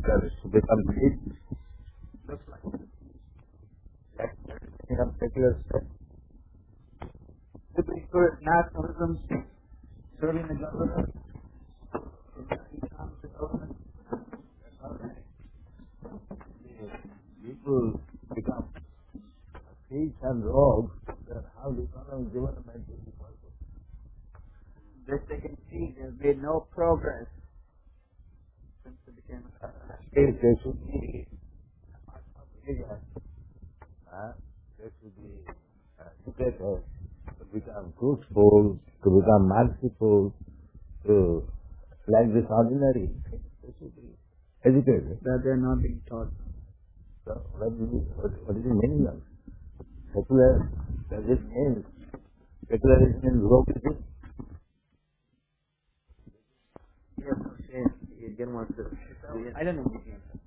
sectors to become rich. Looks like that become secular state. To be good nationalism, serving the government, economic development, that's all right. People become thieves and rogues, then how the economic development will be possible? Best they can see, they've made no progress since they became a If they should be they should be educated to become truthful, to become merciful, to like this ordinary. They should be educated. that they're not being taught. So what is the meaning of secular? Does it mean secularism is roguism? He has no shame. He didn't want to. I don't know.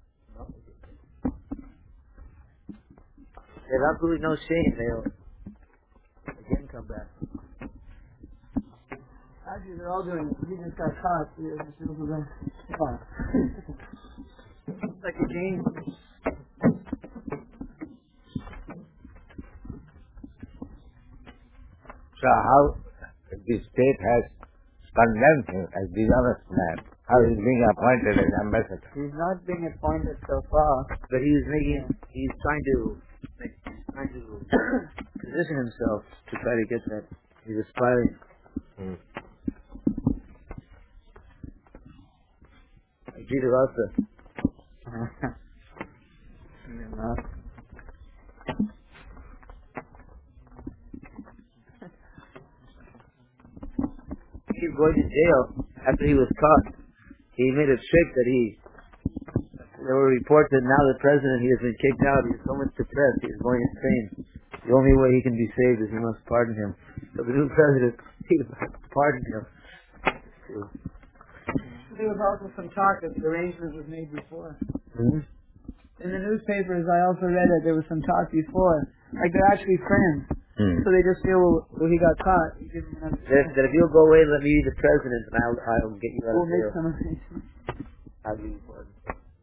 They have absolutely no shame. They'll again come back. Actually, they're all doing it. He just got caught. It's like a game. So how the state has condemned him as dishonest man, how he is being appointed as ambassador. He's not being appointed so far, but he's trying to position himself to try to get that. He's aspiring. Jesus also. He kept going to jail after he was caught. He made a trick that there were reports that now the president, he has been kicked out. He's so much depressed. He's going insane. The only way he can be saved is he must pardon him. So the new president, he pardoned him. There was also some talk that the arrangement was made before. Mm-hmm. In the newspapers, I also read that there was some talk before. Like, they're actually friends. So they just feel, well, he got caught. He gives him another chance. That if you'll go away and let me be the president, and I'll get you out We'll of make jail. some arrangement. I'll give you pardon.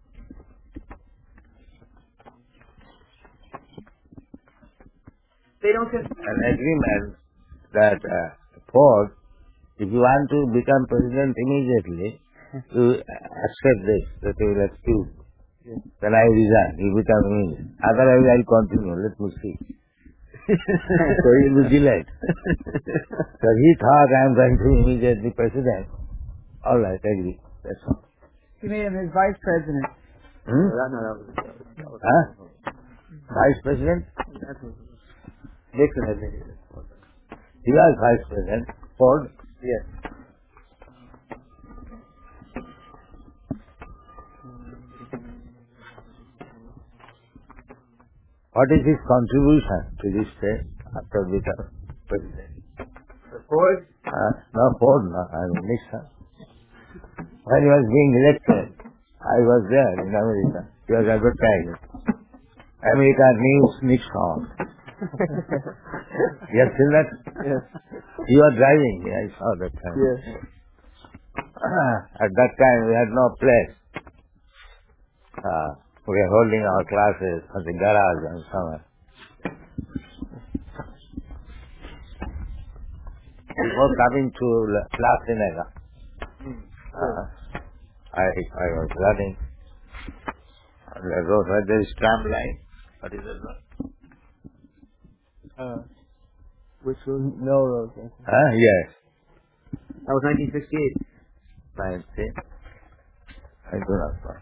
They don't get... An agreement that Ford, if you want to become president immediately, you accept this, that you will excuse. Then I resign, you become immediate. Otherwise I will continue, let me see. So he will be delayed. So he thought I am going to be immediately president. All right, agree. That's all. He made him his vice president. Vice president? Nixon had made it. He was vice president. Ford? Yes. What is his contribution to this state after becoming president? Ford? No, Ford, no, I mean Nixon. When he was being elected, I was there in America. He was advertising. America needs Nixon. You have seen that? Yes. You were driving, I saw that time. Yes. At that time we had no place. We were holding our classes at the garage and somewhere. Before coming to La Cienega, I was running on the road where there is tram line. What is that road? Which was no road? Yes. That was 1968. I do not know.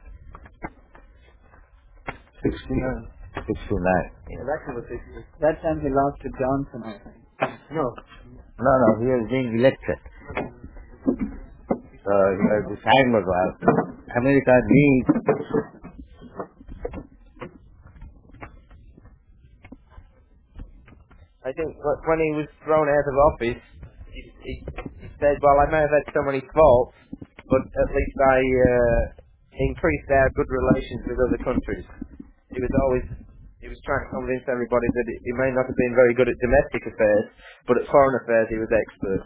69. 69. Yes. Election was 68. That time he lost to Johnson, I think. No. No, he was being elected. So the sign was America needs. I think when he was thrown out of office, he said, well, I may have had so many faults, but at least I increased our good relations with other countries. He was trying to convince everybody that he may not have been very good at domestic affairs, but at foreign affairs he was expert.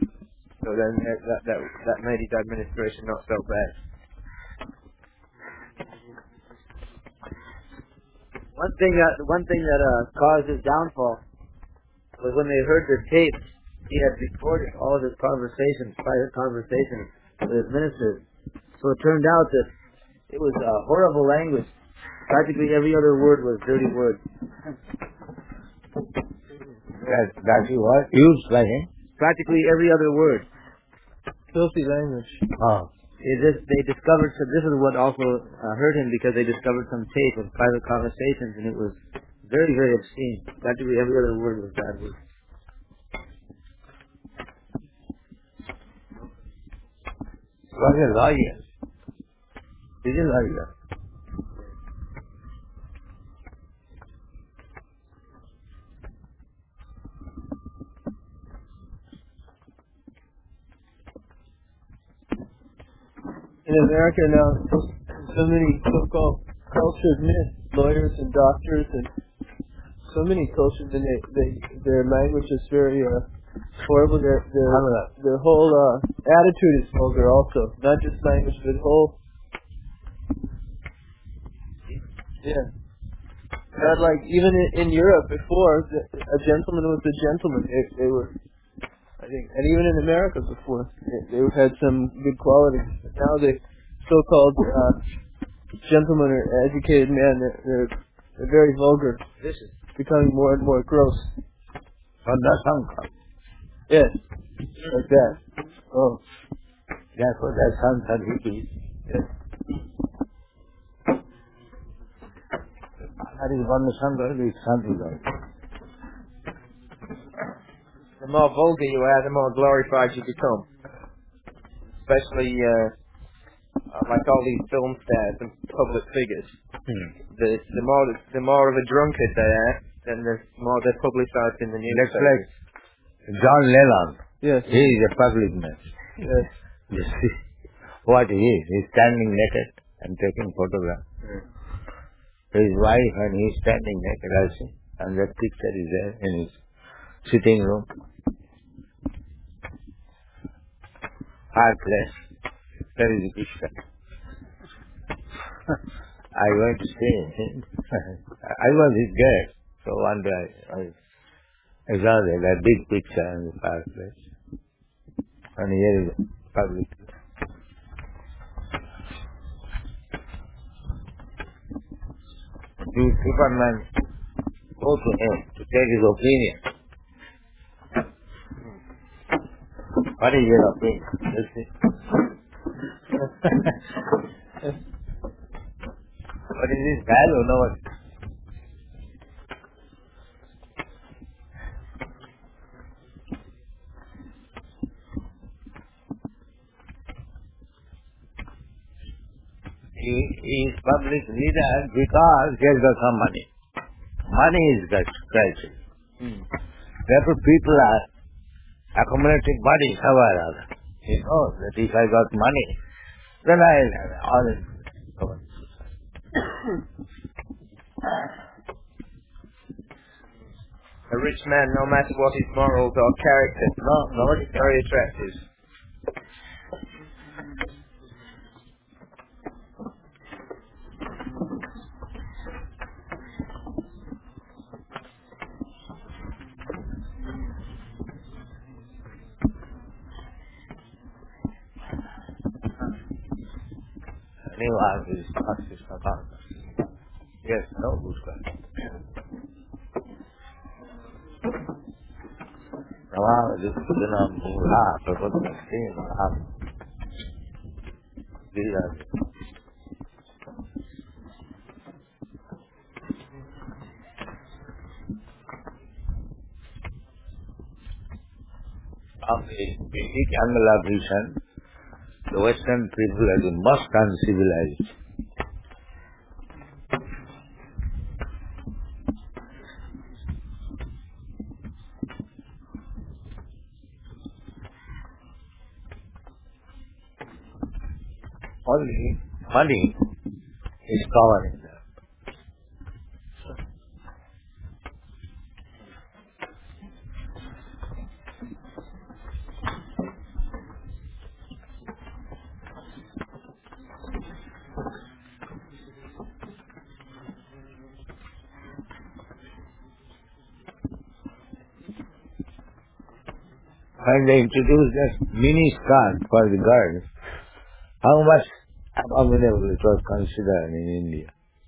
So then that made his administration not so bad. One thing that caused his downfall was when they heard the tapes. He had recorded all of his conversations, private conversations with his ministers. So it turned out that it was horrible language. Practically every other word was dirty words. That is what? Used by him? Practically every other word. Filthy language. Oh. They discovered, so this is what also hurt him, because they discovered some tape of private conversations, and it was very, very obscene. Practically every other word was bad words. He was a lawyer. He's a lawyer. In America now, so many so-called cultured men, lawyers and doctors, and so many cultures, and their language is very horrible. Their whole attitude is vulgar, also, not just language, but whole. Yeah. Not like even in Europe before, a gentleman was a gentleman. They were. I think, and even in America before, they had some good qualities. But now the so-called gentlemen or educated men, they're very vulgar. This is becoming more and more gross. Yes, like that. Oh, that's what that sounds like. yes. That is one sound, it's something like. The more vulgar you are, the more glorified you become. Especially like all these film stars and public figures. The more of a drunkard they are, then the more they're publicized in the news. That's like John Lennon. Yes. He is a public man. Yes. You see what he is? He's standing naked and taking photographs. His wife and he is standing naked also. And that picture is there in his sitting room. Fireplace. There is a picture. I went to see him. I was his guest. So one day I saw that big picture in the fireplace. And here is public. You Superman go to him to take his opinion. What is your opinion? Let's see. What is this value? No one. He is public leader because he has got some money. Money is got crisis. Therefore people are accumulating money somewhere or other. He knows that if I got money, then I'll have all in. A rich man, no matter what his morals or character, nobody is very attractive. Yes, no, busca. Now, this is of the basic Anglo vision, the Western people are the most uncivilized. Only money is covering them. when they introduced that mini skirt for the girls, how much abominable it was considered in India.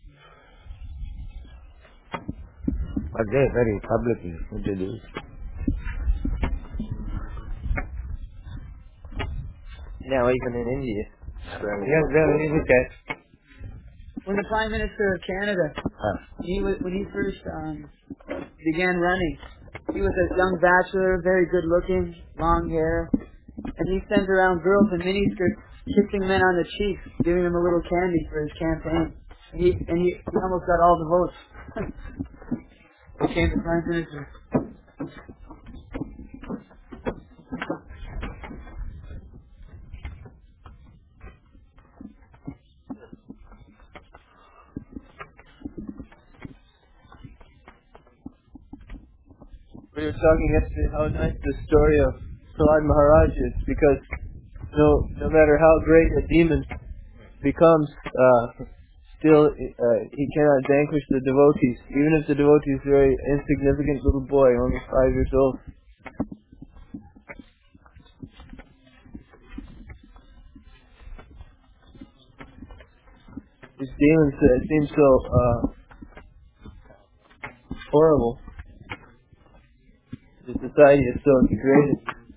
But they very publicly introduced. Now even in India. Yes, they will imitate. When the Prime Minister of Canada, when he first began running, he was a young bachelor, very good looking, long hair, and he sent around girls in miniskirts kissing men on the cheeks, giving them a little candy for his campaign. And he almost got all the votes. Became the Prime Minister. We were talking yesterday how nice the story of Prahlad Maharaj is, because no matter how great a demon becomes, still he cannot vanquish the devotees, even if the devotee is a very insignificant little boy, only 5 years old. These demons seem so horrible. The society is so degraded.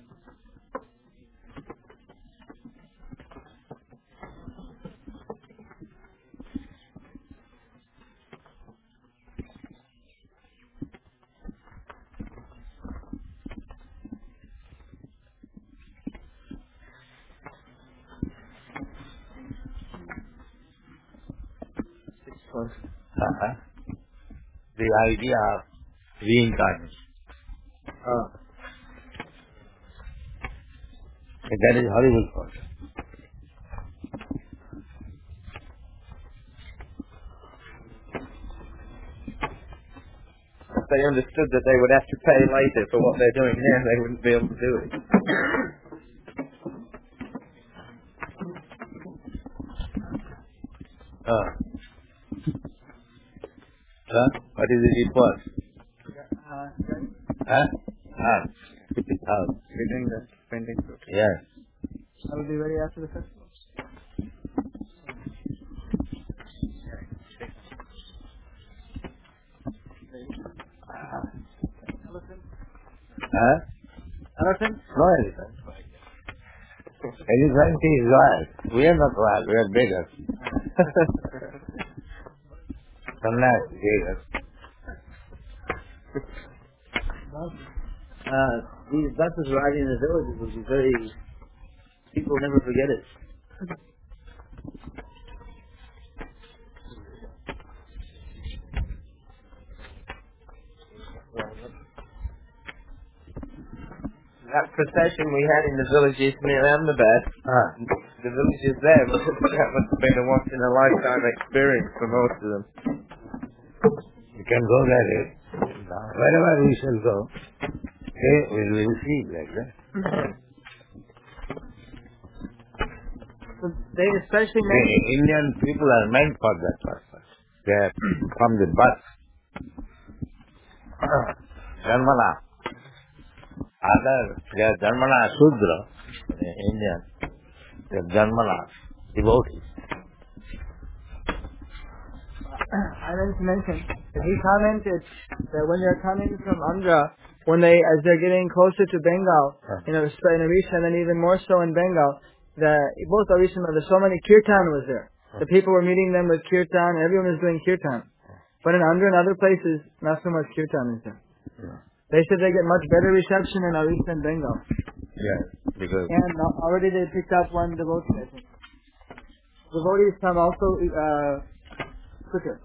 The idea of reincarnation. That is horrible for us. If they understood that they would have to pay later for what they're doing now, they wouldn't be able to do it. What is the report? Keep it out. We're doing the printing process. Yes. I will be ready after the festival. Elephant? No elephant. Elephant is wild. We are not wild, we are beggars. Sannyas, beggars. These buses riding in the villages will be very... People will never forget it. That procession we had in the villages near Ahmedabad, the villages there, that must have been a once-in-a-lifetime experience for most of them. You can go there. Wherever we shall go, we will receive like that. So they especially The mentioned Indian people are meant for that purpose. They are from the birth. Janmana. They are Janmana Sudra, Indian. They are Janmana devotees. I meant to mention that he commented that when they're coming from Andhra, as they're getting closer to Bengal, in Orissa and then even more so in Bengal, both Orissa and there's so many kirtan was there. The people were meeting them with kirtan, everyone was doing kirtan. But in Andhra and other places, not so much kirtan is there. They said they get much better reception in Orissa and Bengal. Yes, because... And already they picked up one devotee, I think. Devotees come also quicker.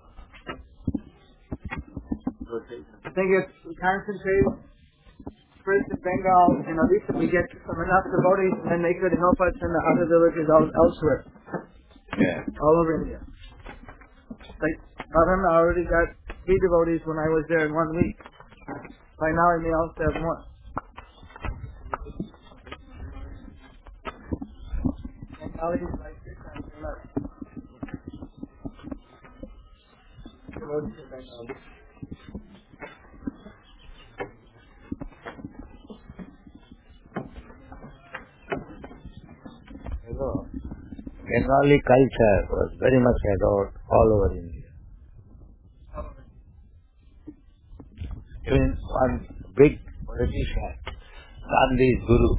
I think if we concentrate first in Bengal and Orissa, we get enough devotees, and then they could help us in the other villages elsewhere. Yeah. All over India. Like, Bhavan already got 3 devotees when I was there in 1 week. By now I may also have more. Devotees like 6 times less. Devotees in Bengal. also, Bengali culture was very much adored all over India. Even one big politician, Gandhi's guru,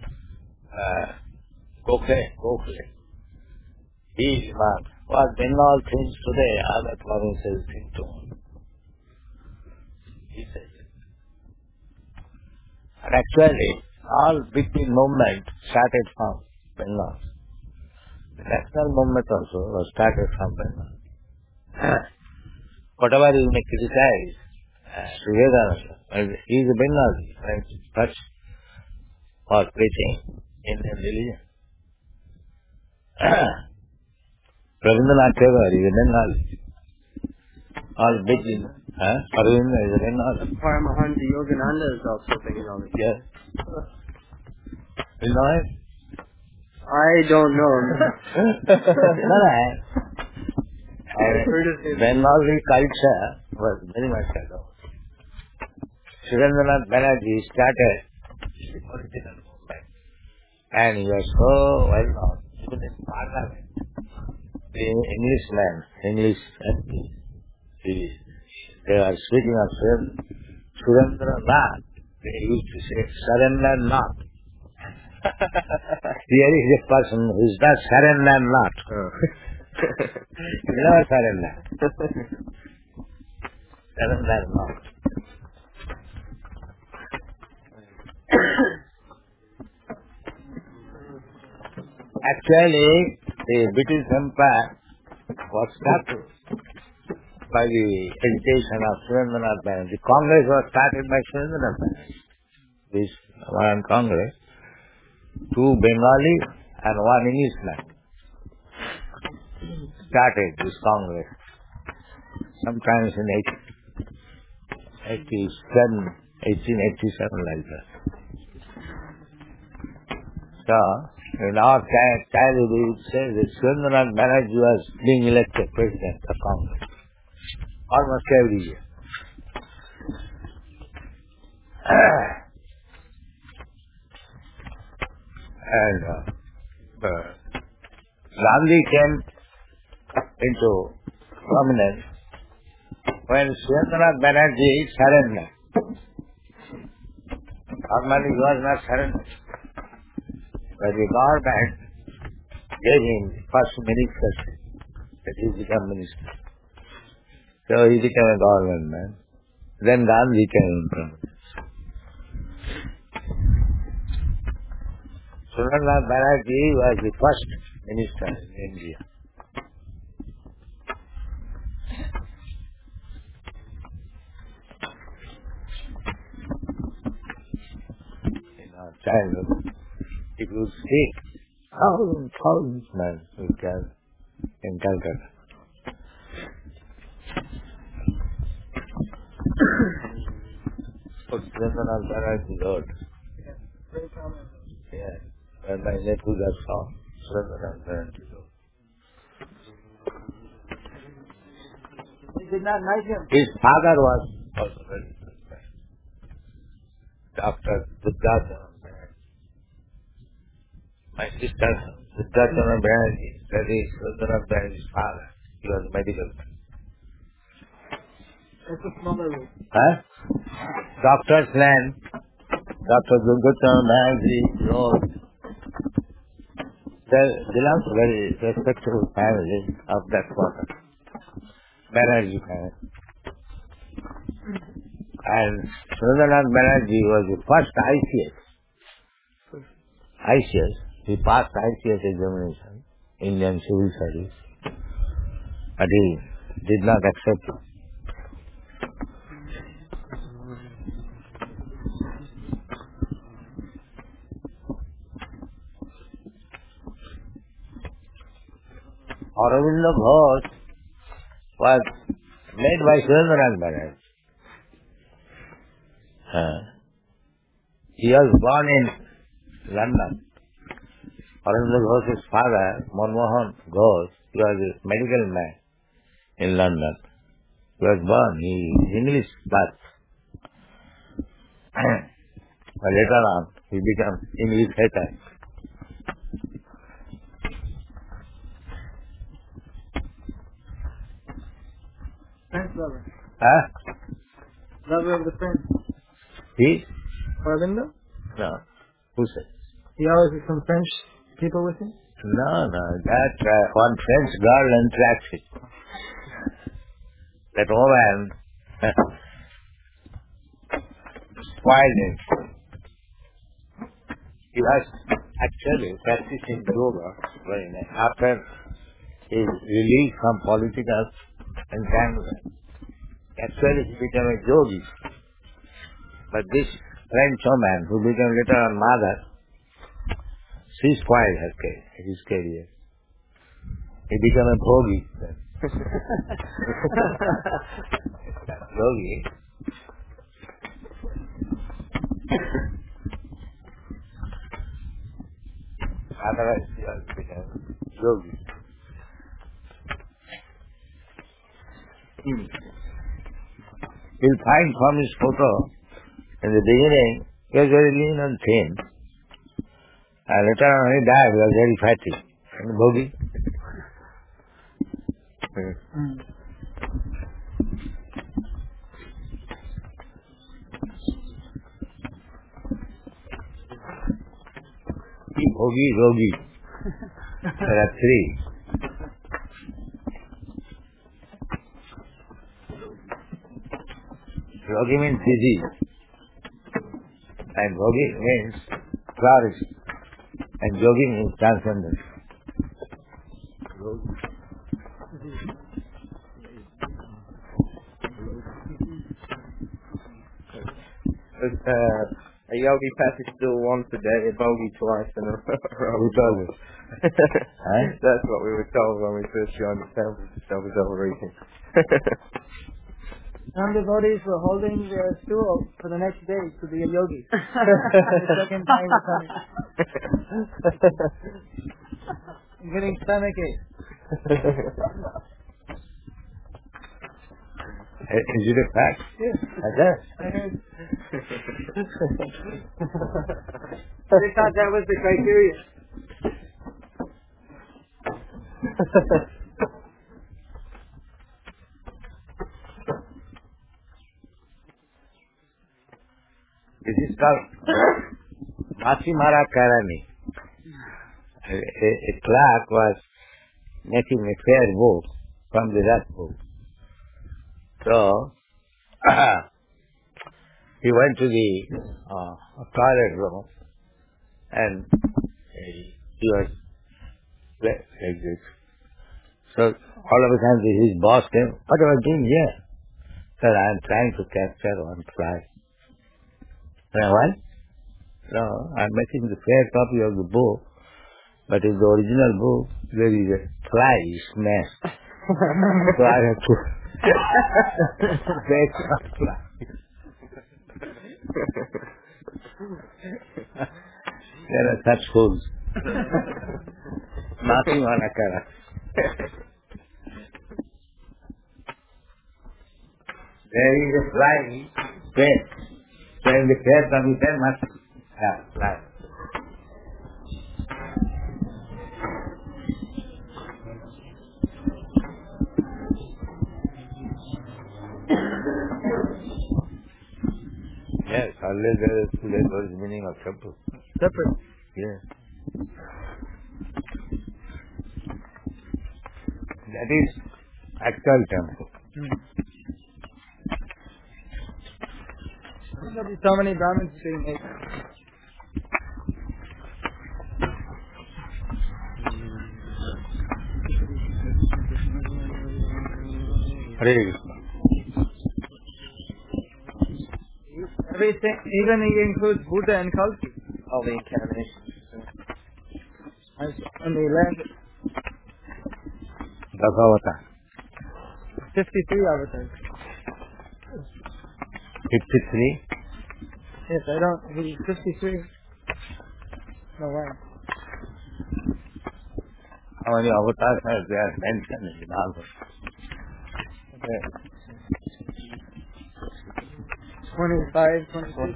Gokhale, he remarked, what Bengal thinks today, other provinces think tomorrow. He said. And actually, all big movement started from Bengal. The national movement also was started from Bengal. Whatever you may criticize, Vivekananda, he is a Bengali, and touch for preaching Indian religion. Rabindranath Tagore is a Bengali. All big, Arvind is a Bengali. Paramahansa Yogananda is also Bengali. Yes. You know it? I don't know him. Bengali culture was very much adored. Surendranath Banerjee started the political movement, and he was so well known, even in Parliament. The English MPs, they were speaking of Surendranath. They used to say, surrender not. Here is a person who is not surrender not. Never surrender. Surrender not. Actually, the British Empire was started by the education of Surendranath Banerjee. The Congress was started by Surendranath Banerjee. This one Congress, 2 Bengali and 1 Englishman started this Congress. Sometimes in 1887 like that. So, in our childhood we would say that Surendranath Banerjee was being elected president of Congress almost every year. And Gandhi came into prominence when Surendranath Banerjee surrendered. Normally he was not surrendered, but the government gave him first minister, that he became minister. So he became a government man. Then Gandhi came in prominence. Surendranath Banerjee was the first minister in India. In our childhood, if you speak, thousands men will gather in Calcutta. Surendranath Banerjee wrote. Yeah. When my nephew got saw Surendranath Banerjee wrote. They did not knight him. His father was also very good man. Dr. Siddhartha Banerjee. My sister, Siddhartha Banerjee, that is Surendranath Banerjee's father. He was a medical man. That's a smaller room. Doctor's land, Dr. Siddhartha Banerjee wrote. They belong to very respectable family of that quarter. Banerjee family. And Surendranath Banerjee was the first ICS. He passed ICS examination, Indian Civil Service, but he did not accept it. Aurobindo Ghosh was made by Surendranath Banerjee. He was born in London. Aurobindo Ghosh's father, Manmohan Ghosh, he was a medical man in London. He was born, he is English birth. But later on, he became English hater. French lover. Huh? Lover of the French. He? Aurobindo? No. Who said? He always has some French people with him? No. That one French girl in taxi. That woman spoiled him. He was actually practicing yoga after his release from political entanglement. Actually, he became a yogi. But this French woman who became later on mother, she spoiled his career. He became a bhogi. Yogi. Otherwise, he also became yogi. You'll find from his photo, in the beginning, he was very lean and thin. And later on when he died, he was very fatty. And bhogi. Bhogi, yogi. There are three. Yogi means disease. And bhogi means flourish. And yogi means transcendence. A yogi passes still once a day, a bogey twice, and a Who told you? Huh? That's what we were told when we first joined the temple. That was overeating. Some devotees were holding their stool for the next day to be a yogi. The second time they're coming. I'm getting stomachache. Is it a fact? Yes. I guess. I heard. They thought that was the criteria. This is called Machimara Karani. A clerk was making a fair boat from the rat boat. So, he went to the toilet room and he was like this. So, all of a sudden his boss came, "What are you doing here?" He said, "I am trying to capture one fly." What? No, I am making the fair copy of the book, but in the original book there is a fly smashed. So I have to make a fly. There are such fools. Nothing on a cara. There is a fly fair. So in the fair copy there must have fly. Yes, always there is what is the meaning of temple. Separate. Yeah. That is actual temple. There'll be so many Brahmins being made. Hare Krishna. Everything, even he includes Buddha and Kalki. All the incarnations. And they land Bhagavata. 53 avatars. 53. Yes, I don't. He's 53. No way. How many avatars are there mentioned in the Bhagavad? 25, 26.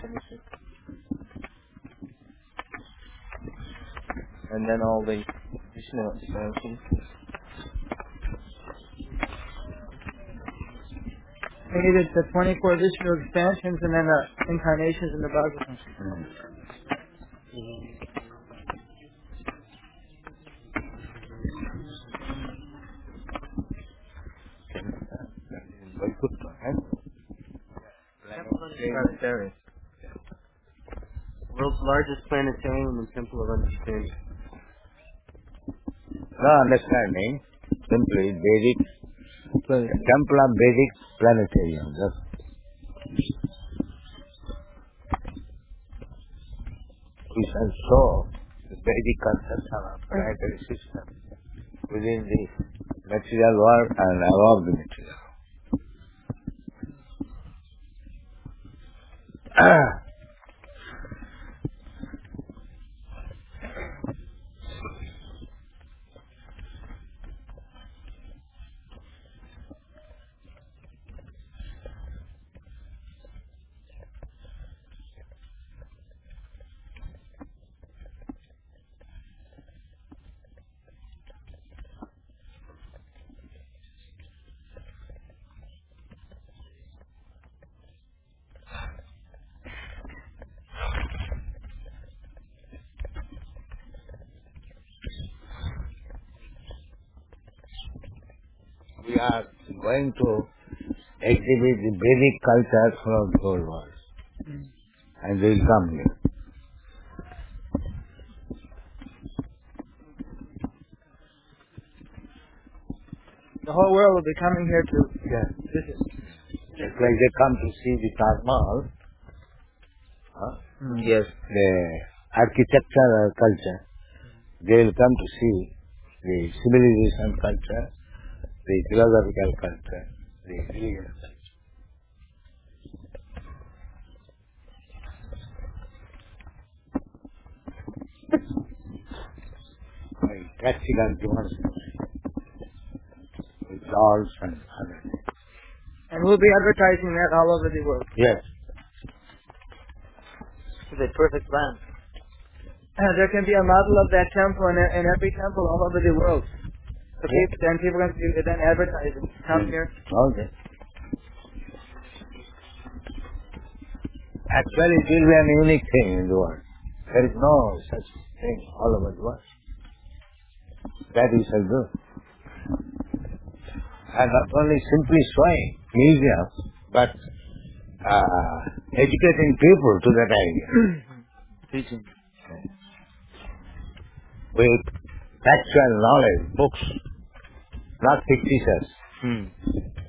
And then all the Vishnu expansions. They needed the 24 Vishnu expansions and then the incarnations in the Bhagavatam. Planetarium. World's largest planetarium and temple of understanding. No understanding, simply Vedic, temple of Vedic planetarium. We shall show the Vedic conception of planetary system within the material world and above the material. We are going to exhibit the Vedic culture from the whole world. And they will come here. The whole world will be coming here to visit. Just like they come to see the Taj Mahal, Yes. the architectural culture, they will come to see the civilization culture, the philosophical culture, the religious culture. By practical demonstration, with dolls and other things. And we'll be advertising that all over the world. Yes. It's a perfect plan. There can be a model of that temple in every temple all over the world. So people can then advertise it. Come here. Okay. Actually, it will be an unique thing in the world. There is no such thing all over the world. That we shall do. And not only simply showing museums, but educating people to that idea. Teaching. With factual knowledge, books, not fictitious.